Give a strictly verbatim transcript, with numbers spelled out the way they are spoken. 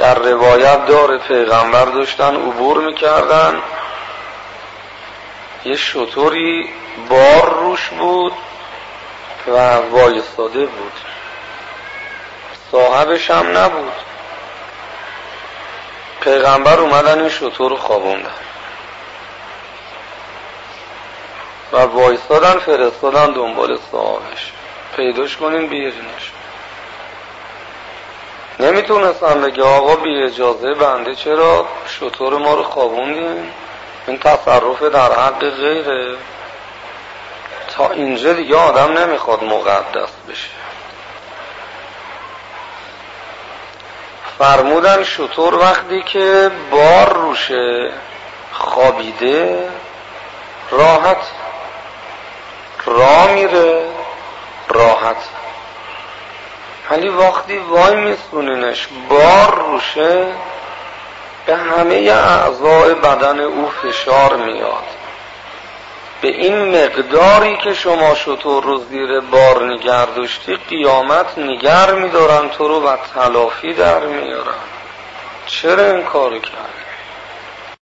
در روایت داره پیغمبر داشتن عبور میکردن، یه شتری بار روش بود و وایستاده بود، صاحبش هم نبود. پیغمبر اومدن این شتر رو خوابوندن و وایستادن، فرستادن دنبال صاحبش، پیداش کنین بیارینش. نمیتونستن بگه آقا بی اجازه بنده چرا شتر ما رو خوابوندین، این تصرف در حق غیره. تا اینجا دیگه آدم نمیخواد مقدس بشه. فرمودن شتر وقتی که بار روشه خوابیده راحت راه میره، راحت، ولی وقتی وای میسونینش بار روشه به همه اعضای بدن او فشار میاد. به این مقداری که شما شتر رو زیر بار نگر داشتی قیامت نگر میدارن تو رو و تلافی در میارن. چرا این کارو کردی؟